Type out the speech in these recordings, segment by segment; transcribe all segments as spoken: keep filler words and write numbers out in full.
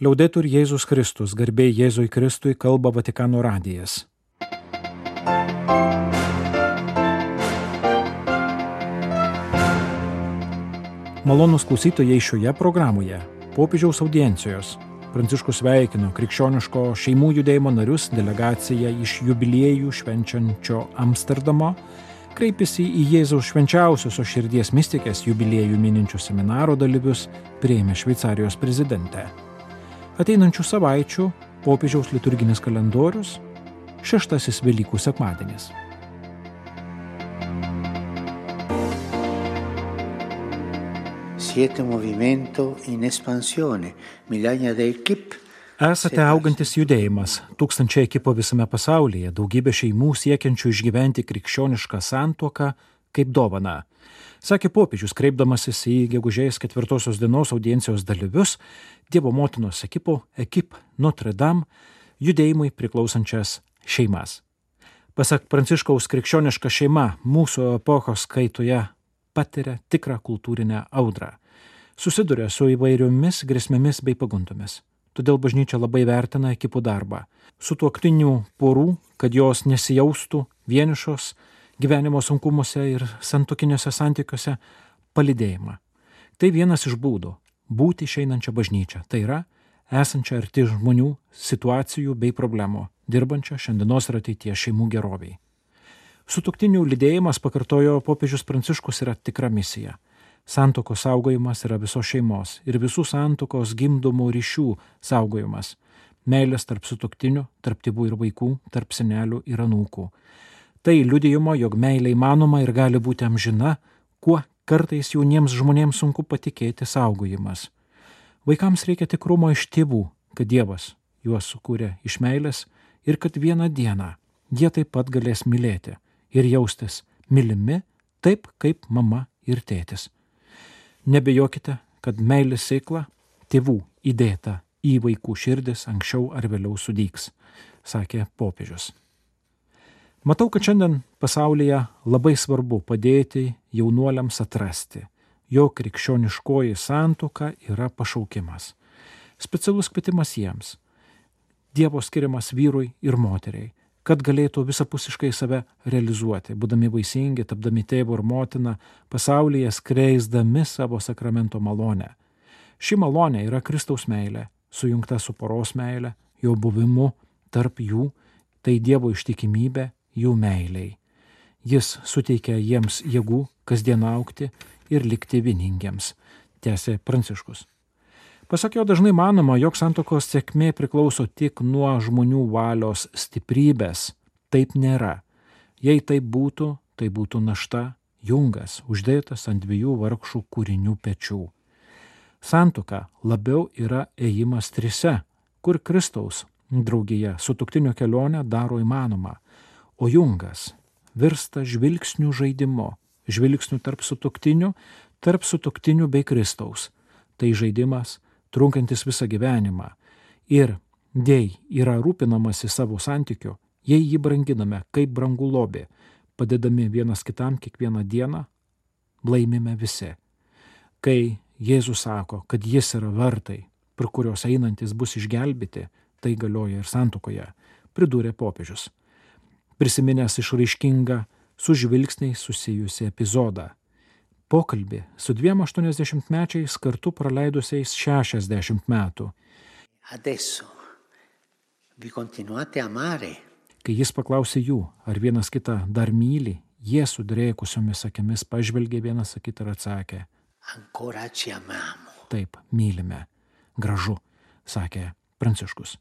Liaudetur Jėzus Kristus, garbė Jėzui Kristui, kalba Vatikano radijas. Malonūs klausytojai, šioje programoje popiežiaus audiencijos Pranciškus sveikino krikščioniško šeimų judėjimo narius, delegaciją iš jubiliejų švenčiančio Amsterdamo, kreipėsi į Jėzaus švenčiausiosios širdies mistikės jubiliejų mininčių seminaro dalyvius, priėmė Šveicarijos prezidentę. Ateinančių savaičių popiežiaus liturginis kalendorius, šeštasis Velykų sekmadienis. Siete un movimento in espansione, migliaia di equip. Esate augantis judėjimas, tūkstančiai ekipų visame pasaulyje, daugybė šeimų siekiančių išgyventi krikščionišką santuoką kaip dovaną. Sakė popiežius, kreipdamasis į gegužės ketvirtosios dienos audiencijos dalyvius, Dievo motinos ekipų, ekip Notre Dame, judėjimui priklausančias šeimas. Pasak Pranciškaus, krikščioniška šeima mūsų epochos kaitoje patiria tikrą kultūrinę audrą. Susiduria su įvairiomis grėsmėmis bei pagundomis. Todėl bažnyčia labai vertina ekipų darbą. Sutuoktinių porų, kad jos nesijaustų vienišos gyvenimo sunkumuose ir santuokiniuose santykiuose, palydėjimą. Tai vienas iš būdų būti išeinančią bažnyčią. Tai yra esančią arti žmonių, situacijų bei problemų, dirbančią šiandienos ir ateities šeimų geroviai. Sutuoktinių lydėjimas, pakartojo popiežius Pranciškus, yra tikra misija. Santuokos saugojimas yra visos šeimos ir visų santuokos gimdomų ryšių saugojimas. Meilės tarp sutuoktinių, tarp tėvų ir vaikų, tarp senelių ir anūkų. Tai liudijimo, jog meilė įmanoma ir gali būti amžina, kuo kartais jauniems žmonėms sunku patikėti saugojimas. Vaikams reikia tikrumo iš tėvų, kad Dievas juos sukūrė iš meilės ir kad vieną dieną jie taip pat galės mylėti ir jaustis mylimi taip, kaip mama ir tėtis. Nebijokite, kad meilės sėkla tėvų įdėta į vaikų širdis anksčiau ar vėliau sudygs, sakė popiežius. Matau, kad šiandien pasaulyje labai svarbu padėti jaunuoliams atrasti, jog krikščioniškoji santuoka yra pašaukimas. Specialus kvietimas jiems, Dievo skiriamas vyrui ir moteriai, kad galėtų visapusiškai save realizuoti, būdami vaisingi, tapdami tėvu ir motina, pasaulyje skleisdami savo sakramento malonę. Ši malonė yra Kristaus meilė, sujungta su poros meilė, jo buvimu tarp jų, tai Dievo ištikimybė jų meiliai. Jis suteikia jiems jėgų kasdien augti ir likti vieningiems, tęsė Pranciškus. Pasak jo, dažnai manoma, jog santuokos sėkmė priklauso tik nuo žmonių valios stiprybės. Taip nėra. Jei taip būtų, tai būtų našta, jungas, uždėtas ant dviejų vargšų kūrinių pečių. Santuoka labiau yra ėjimas trise, kur Kristaus draugija sutuoktinio kelionę daro įmanoma, o jungas virsta žvilgsnių žaidimu, žvilgsnių tarp sutuoktinių, tarp sutuoktinių bei Kristaus. Tai žaidimas, trunkantis visą gyvenimą. Ir jei yra rūpinamasi savo santykiu, jei jį branginame kaip brangų lobį, padedami vienas kitam kiekvieną dieną, laimime visi. Kai Jėzus sako, kad jis yra vartai, per kurios einantis bus išgelbėti, tai galioja ir santuokoje, pridūrė popiežius, prisiminęs išraiškingą su žvilgsniais susijusi epizodą. Pokalbį su dviem aštuoniasdešimtmečiais kartu praleidusiais šešiasdešimt metų. Adesso vi continuate a amare. Kai jis paklausė jų, ar vienas kitą dar myli, jie sudrėkusiomis akimis pažvelgė vienas į kitą ir atsakė: Ancora ci amamo. Taip, mylime. Gražu, sakė Pranciškus.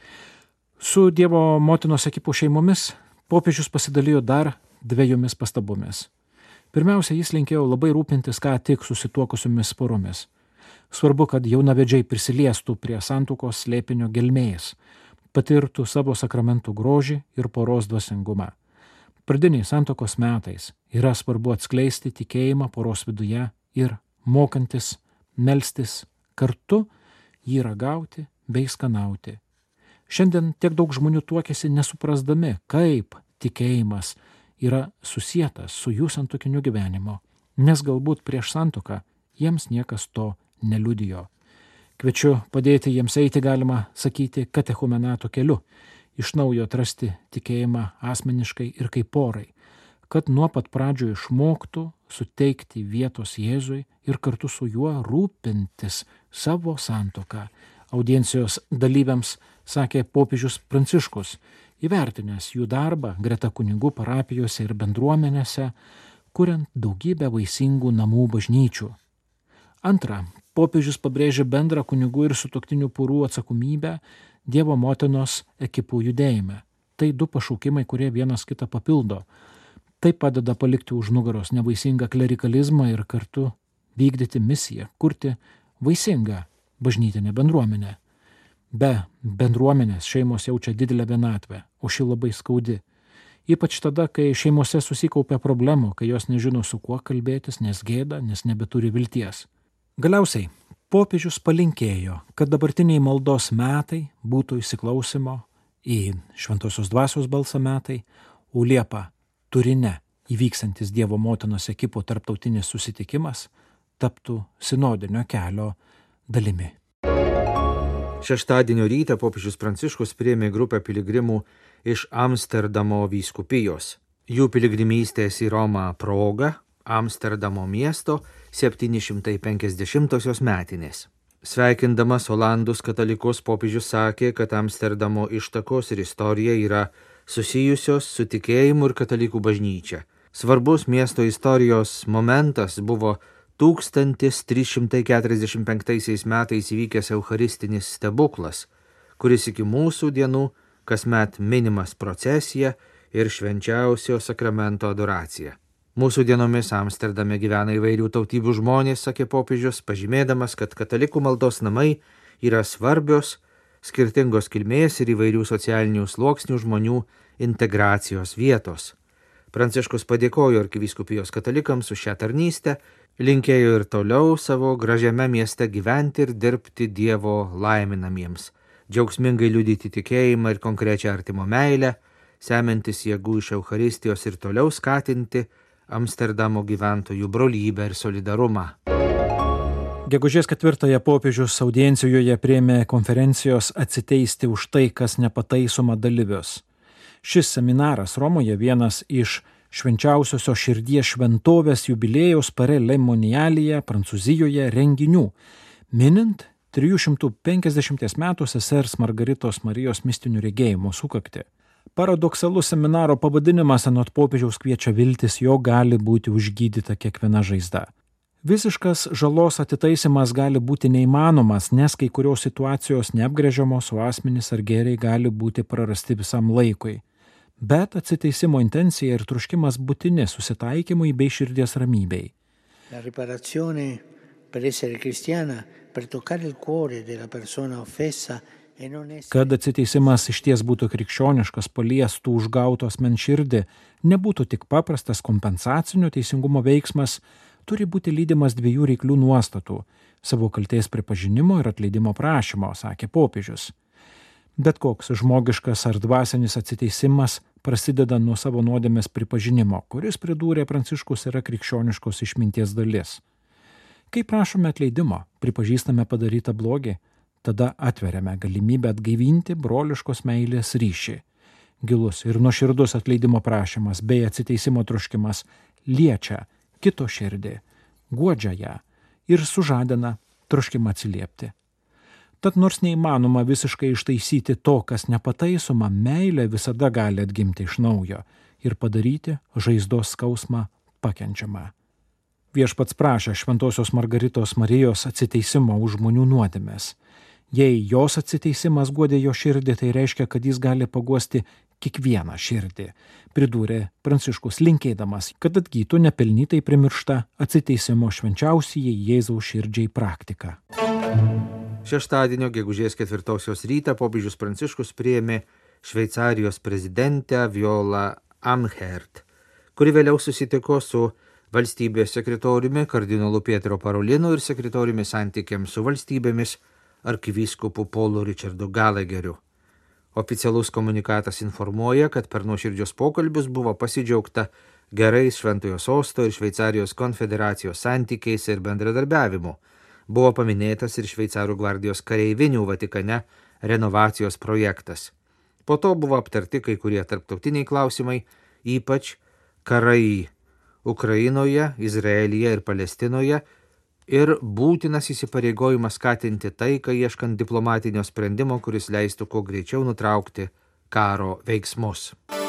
Su Dievo motinos ekipų šeimomis popiežius pasidalijo dar dviejomis pastabomis. Pirmiausia, jis linkėjo labai rūpintis ką tik susituokusiomis poromis. Svarbu, kad jaunavedžiai prisiliestų prie santuokos slėpinio gelmės, patirtų savo sakramentų grožį ir poros dvasingumą. Pradiniais santuokos metais yra svarbu atskleisti tikėjimą poros viduje ir mokantis melstis kartu jį ragauti bei skanauti. Šiandien tiek daug žmonių tuokiasi nesuprasdami, kaip tikėjimas yra susietas su jų santuokiniu gyvenimu, nes galbūt prieš santuoką jiems niekas to neliudijo. Kviečiu padėti jiems eiti, galima sakyti, katechumenato keliu, iš naujo atrasti tikėjimą asmeniškai ir kaip porai, kad nuo pat pradžių išmoktų suteikti vietos Jėzui ir kartu su juo rūpintis savo santuoką. Audiencijos dalyviams sakė popiežius Pranciškus, įvertinęs jų darbą greta kunigų parapijose ir bendruomenėse, kuriant daugybę vaisingų namų bažnyčių. Antra, popiežius pabrėžė bendrą kunigų ir sutuoktinių porų atsakomybę Dievo motinos ekipų judėjime. Tai du pašaukimai, kurie vienas kitą papildo. Tai padeda palikti už nugaros nevaisingą klerikalizmą ir kartu vykdyti misiją, kurti vaisingą bažnytinę bendruomenę. Be bendruomenės šeimos jaučia didelę vienatvę, o ši labai skaudi. Ypač tada, kai šeimose susikaupia problemų, kai jos nežino su kuo kalbėtis, nes gėda, nes nebeturi vilties. Galiausiai popiežius palinkėjo, kad dabartiniai maldos metai būtų įsiklausimo į šventosios dvasios balsą metai, o Liepą Turine įvyksantis Dievo motinos ekipų tarptautinis susitikimas taptų sinodinio kelio dalimi. Šeštadienio rytą popiežius Pranciškus priėmė grupę piligrimų iš Amsterdamo vyskupijos. Jų piligrimystės į Romą proga Amsterdamo miesto septyni šimtai penkiasdešimtosios metinės. Sveikindamas Olandus katalikus, popiežius sakė, kad Amsterdamo ištakos ir istorija yra susijusios su tikėjimu ir katalikų bažnyčia. Svarbus miesto istorijos momentas buvo tūkstantis trys šimtai keturiasdešimt penktaisiais metais įvykęs eucharistinis stebuklas, kuris iki mūsų dienų kasmet minimas procesija ir švenčiausio sakramento adoracija. Mūsų dienomis Amsterdame gyvena įvairių tautybių žmonės, sakė popiežius, pažymėdamas, kad katalikų maldos namai yra svarbios, skirtingos kilmės ir įvairių socialinių sluoksnių žmonių integracijos vietos. Pranciškus padėkojo arkivyskupijos katalikams už šią tarnystę, linkėjo ir toliau savo gražiame mieste gyventi ir dirbti Dievo laiminamiems, džiaugsmingai liudyti tikėjimą ir konkrečią artimo meilę, semiantis jėgų iš Eucharistijos ir toliau skatinti Amsterdamo gyventojų brolybę ir solidarumą. Gegužės ketvirtąją popiežius audiencijoje priėmė konferencijos Atsiteisti už tai, kas nepataisoma dalyvius. Šis seminaras Romoje vienas iš švenčiausiosios širdies šventovės jubiliejaus Parelemonialyje Prancūzijoje renginių, minint trijų šimtų penkiasdešimties metų sesers Margaritos Marijos mistinių regėjimų sukaktį. Paradoksalus seminaro pavadinimas anot popiežiaus kviečia viltis, jo gali būti užgydyta kiekviena žaizda. Visiškas žalos atitaisimas gali būti neįmanomas, nes kai kurios situacijos neapgręžiamos, o asmenys ar gėriai gali būti prarasti visam laikui. Bet atsiteisimo intencija ir truškimas būtini susitaikymui bei širdies ramybei. La riparazione per essere cristiana, per toccare il cuore della persona offesa. Kad atsiteisimas išties būtų krikščioniškas, paliestų užgauto asmens širdį, nebūtų tik paprastas kompensacinio teisingumo veiksmas, turi būti lydimas dviejų reiklių nuostatų – savo kaltės pripažinimo ir atleidimo prašymo, sakė popiežius. Bet koks žmogiškas ar dvasinis atsiteisimas prasideda nuo savo nuodėmės pripažinimo, kuris, pridūrė Pranciškus, yra krikščioniškos išminties dalis. Kai prašome atleidimo, pripažįstame padarytą blogį, tada atveriame galimybę atgaivinti broliškos meilės ryšį. Gilus ir nuoširdus atleidimo prašymas bei atsiteisimo troškimas liečia kito širdį, guodžia ją ir sužadina troškimą atsiliepti. Tad nors neįmanoma visiškai ištaisyti to, kas nepataisoma, meilė visada gali atgimti iš naujo ir padaryti žaizdos skausmą pakenčiamą. Viešpats prašė šventosios Margaritos Marijos atsiteisimo už žmonių nuodėmes. Jei jos atsiteisimas guodė jo širdį, tai reiškia, kad jis gali paguosti kiekvieną širdį, pridūrė Pranciškus, linkėdamas, kad atgytų nepelnytai primiršta atsiteisimo švenčiausiai Jėzaus širdžiai praktika. Šeštadienio gegužės ketvirtosios rytą popiežius Pranciškus priėmė Šveicarijos prezidentę Violą Amherd, kuri vėliau susitiko su valstybės sekretoriumi kardinolu Pietro Parolinu ir sekretoriumi santykiams su valstybėmis arkivyskupu Paulu Richardu Gallagheriu. Oficialus komunikatas informuoja, kad per nuoširdžius pokalbius buvo pasidžiaugta gerais Šventojo sosto ir Šveicarijos konfederacijos santykiais ir bendradarbiavimu, Buvo paminėtas ir šveicarų gvardijos kareivinių Vatikane renovacijos projektas. Po to buvo aptarti kai kurie tarptautiniai klausimai, ypač karai Ukrainoje, Izraelyje ir Palestinoje ir būtinas įsipareigojimas skatinti taiką ieškant diplomatinio sprendimo, kuris leistų kuo greičiau nutraukti karo veiksmus.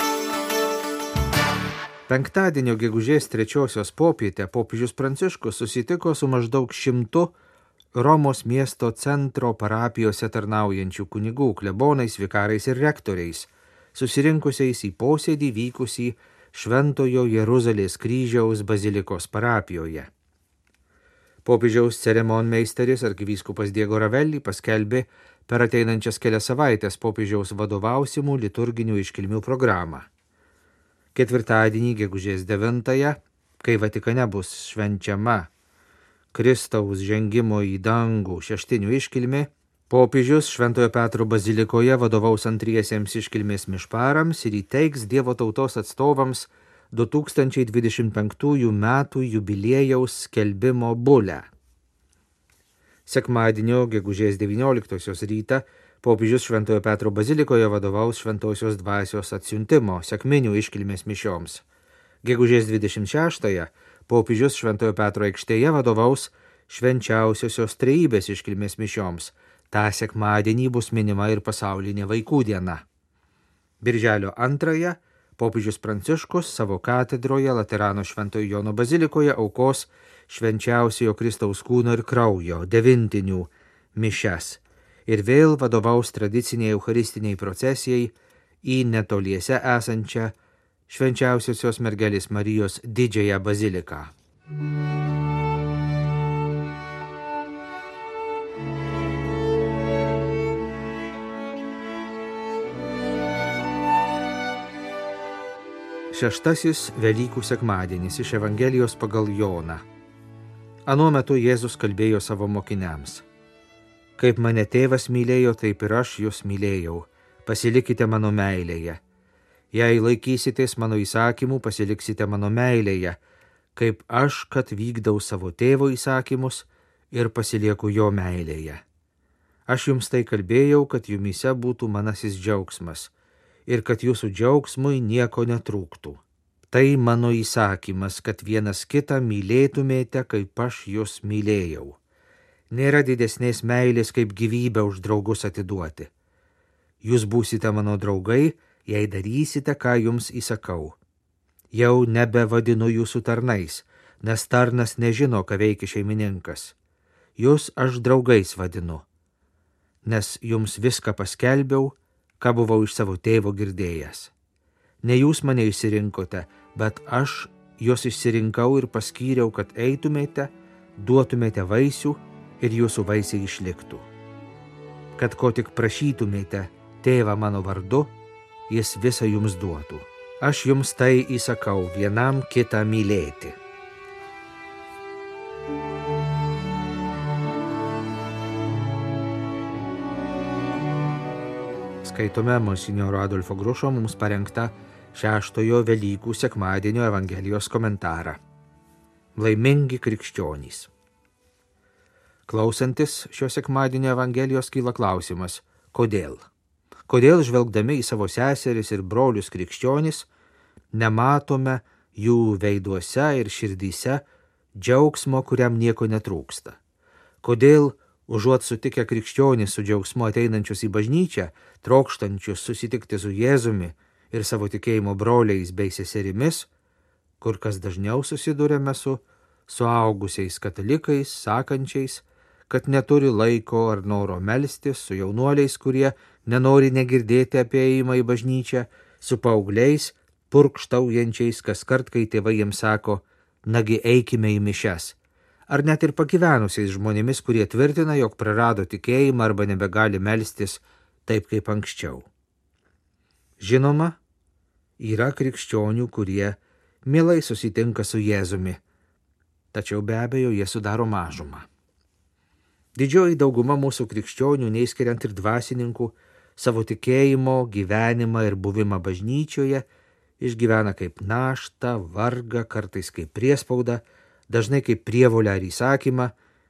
Penktadienio gegužės trečiosios popietę popiežius Pranciškus susitiko su maždaug šimtu Romos miesto centro parapijose tarnaujančių kunigų, klebonais, vikarais ir rektoriais, susirinkusiais į posėdį vykusį Šventojo Jeruzalės kryžiaus bazilikos parapijoje. Popiežiaus ceremonmeisteris arkivyskupas Diego Ravelli paskelbė per ateinančias kelias savaitės popiežiaus vadovausimų liturginių iškilmių programą. Ketvirtadienį, gegužės devintąją, kai Vatikane bus švenčiama Kristaus žengimo į dangų šeštinių iškilmė, popiežius Šventojo Petro bazilikoje vadovaus antriesiems iškilmės mišparams ir įteiks Dievo tautos atstovams du tūkstančiai dvidešimt penktųjų metų jubiliejaus skelbimo bulę. Sekmadienio, gegužės devynioliktosios rytą, popiežius Šventojo Petro bazilikoje vadovaus Šventosios dvasios atsiuntimo sekminių iškilmės mišioms. Gegužės dvidešimt šeštąją popiežius Šventojo Petro aikštėje vadovaus Švenčiausiosios Trejybės iškilmės mišioms. Ta sekmadienį bus minima ir pasaulinė vaikų diena. Birželio antrąją popiežius Pranciškus savo katedroje Laterano Šventojo Jono bazilikoje aukos Švenčiausiojo Kristaus kūno ir kraujo devintinių mišias ir vėl vadovaus tradiciniai eucharistiniai procesijai į netoliese esančią Švenčiausiosios mergelės Marijos didžiąją baziliką. Šeštasis Velykų sekmadienis iš Evangelijos pagal Joną. Anuo metu Jėzus kalbėjo savo mokiniams: Kaip mane tėvas mylėjo, taip ir aš jūs mylėjau. Pasilikite mano meilėje. Jei laikysitės mano įsakymų, pasiliksite mano meilėje, kaip aš, kad vykdau savo tėvo įsakymus ir pasilieku jo meilėje. Aš jums tai kalbėjau, kad jumyse būtų manasis džiaugsmas ir kad jūsų džiaugsmui nieko netrūktų. Tai mano įsakymas, kad vienas kitą mylėtumėte, kaip aš jūs mylėjau. Nėra didesnės meilės, kaip gyvybę už draugus atiduoti. Jūs būsite mano draugai, jei darysite, ką jums įsakau. Jau nebevadinu jūsų tarnais, nes tarnas nežino, ką veikia šeimininkas. Jūs aš draugais vadinu, nes jums viską paskelbiau, ką buvau iš savo tėvo girdėjęs. Ne jūs mane išsirinkote, bet aš jūs išsirinkau ir paskyriau, kad eitumėte, duotumėte vaisių ir jūsų vaisiai išliktų. Kad ko tik prašytumėte tėvą mano vardu, jis visą jums duotų. Aš jums tai įsakau, vienam kitą mylėti. Skaitome monsinjoro Adolfo Grušo mums parengtą šeštojo Velykų sekmadienio Evangelijos komentarą. Laimingi krikščionys. Klausantis šio sekmadienio Evangelijos kyla klausimas: kodėl? Kodėl žvelgdami į savo seseris ir brolius krikščionis nematome jų veiduose ir širdyse džiaugsmo, kuriam nieko netrūksta? Kodėl užuot sutikę krikščionis su džiaugsmu ateinančius į bažnyčią, trokštančius susitikti su Jėzumi ir savo tikėjimo broliais bei seserimis, kur kas dažniau susidurėme su suaugusiais katalikais, sakančiais, kad neturi laiko ar noro melstis, su jaunuoliais, kurie nenori negirdėti apie ėjimą į bažnyčią, su paaugliais, purkštaujančiais, kas kart, kai tėvai jiems sako: nagi eikime į mišias, ar net ir pagyvenusiais žmonėmis, kurie tvirtina, jog prarado tikėjimą arba nebegali melstis taip kaip anksčiau. Žinoma, yra krikščionių, kurie mielai susitinka su Jėzumi, tačiau be abejo jie sudaro mažumą. Didžioji dauguma mūsų krikščionių, neįskiriant ir dvasininkų, savo tikėjimo, gyvenimą ir buvimą bažnyčioje išgyvena kaip naštą, vargą, kartais kaip priespaudą, dažnai kaip prievolę ar įsakymą,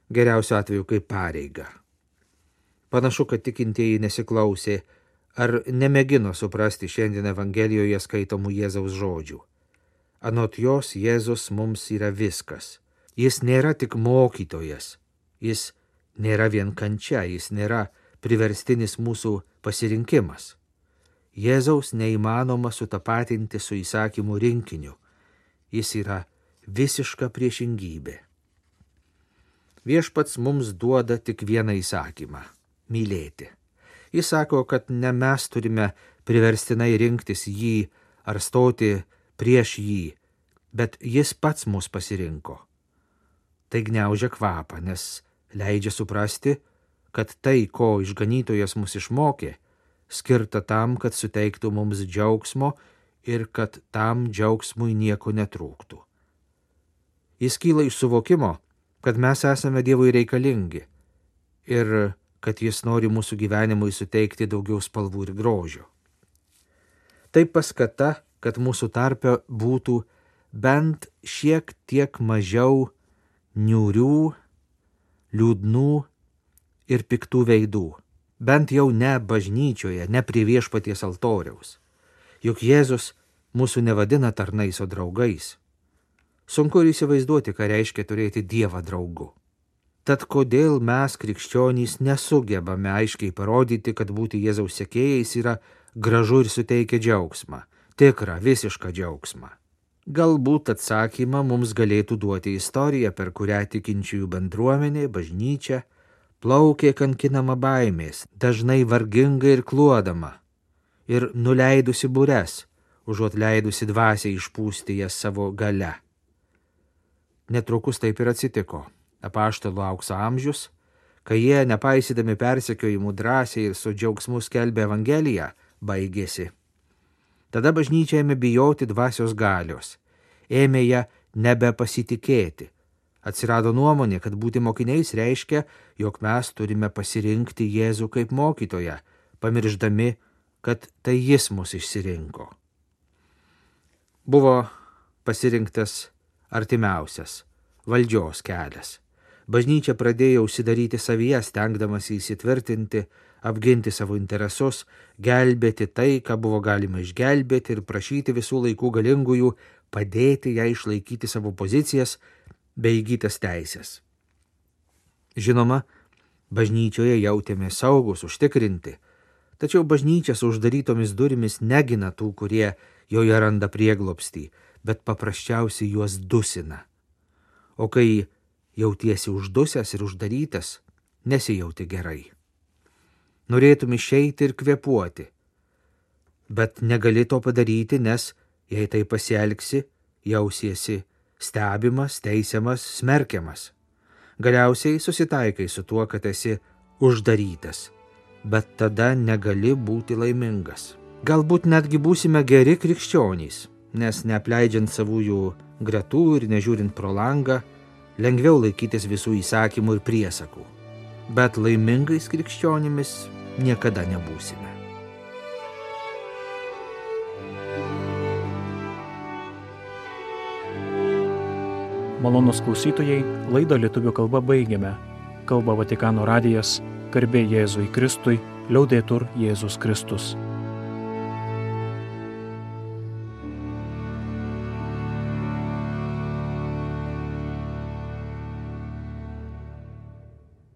geriausiu atveju kaip pareigą. Panašu, kad tikintieji nesiklausė ar nemėgino suprasti šiandien Evangelijoje skaitomų Jėzaus žodžių. Anot jos Jėzus mums yra viskas. Jis nėra tik mokytojas, jis nėra vien kančia, jis nėra priverstinis mūsų pasirinkimas. Jėzaus neįmanoma sutapatinti su įsakymų rinkiniu. Jis yra visiška priešingybė. Viešpats mums duoda tik vieną įsakymą – mylėti. Jis sako, kad ne mes turime priverstinai rinktis jį ar stoti prieš jį, bet jis pats mus pasirinko. Tai gniaužia kvapą, nes leidžia suprasti, kad tai, ko išganytojas mus išmokė, skirta tam, kad suteiktų mums džiaugsmo ir kad tam džiaugsmui nieko netrūktų. Jis kyla iš suvokimo, kad mes esame Dievui reikalingi ir kad jis nori mūsų gyvenimui suteikti daugiau spalvų ir grožio. Tai paskata, kad mūsų tarpe būtų bent šiek tiek mažiau niūrių, liūdnų ir piktų veidų, bent jau ne bažnyčioje, ne prie viešpaties altoriaus. Juk Jėzus mūsų nevadina tarnais, o draugais. Sunku ir įsivaizduoti, ką reiškia turėti Dievą draugu. Tad kodėl mes, krikščionys, nesugebame aiškiai parodyti, kad būti Jėzaus sekėjais yra gražu ir suteikia džiaugsmą, tikrą, visišką džiaugsmą? Galbūt atsakymą mums galėtų duoti istorija, per kurią tikinčiųjų bendruomenė, bažnyčia, plaukė kankinama baimės, dažnai varginga ir kluodama, ir nuleidusi bures, užuot leidusi dvasiai išpūsti jas savo gale. Netrukus taip ir atsitiko. Apaštalų aukso amžius, kai jie, nepaisydami persekiojimų, drąsiai ir su džiaugsmu skelbė Evangeliją, baigėsi. Tada bažnyčia ėmė bijoti dvasios galios, ėmė ją nebepasitikėti. Atsirado nuomonė, kad būti mokiniais reiškia, jog mes turime pasirinkti Jėzų kaip mokytoją, pamirždami, kad tai jis mus išsirinko. Buvo pasirinktas artimiausias valdžios kelias. Bažnyčia pradėjo užsidaryti savyje, stengdamasi įsitvirtinti, apginti savo interesus, gelbėti tai, ką buvo galima išgelbėti ir prašyti visų laikų galingųjų padėti ją išlaikyti savo pozicijas bei įgytas teisės. Žinoma, bažnyčioje jautėme saugus, užtikrinti, tačiau bažnyčia su uždarytomis durimis negina tų, kurie joje randa prieglobstį, bet paprasčiausiai juos dusina. O kai jautiesi uždusęs ir uždarytas, nesijauti gerai. Norėtum išeiti ir kvėpuoti, bet negali to padaryti, nes jei tai pasielgsi, jausiesi stebimas, teisiamas, smerkiamas. Galiausiai susitaikai su tuo, kad esi uždarytas, bet tada negali būti laimingas. Galbūt netgi būsime geri krikščionys, nes neapleidžiant savųjų gretų ir nežiūrint pro langą, lengviau laikytis visų įsakymų ir priesakų, bet laimingais krikščionimis niekada nebūsime. Malonūs klausytojai, laidą lietuvių kalba baigiame. Kalba Vatikano radijas, garbė Jėzui Kristui, liaudetur Jėzus Kristus.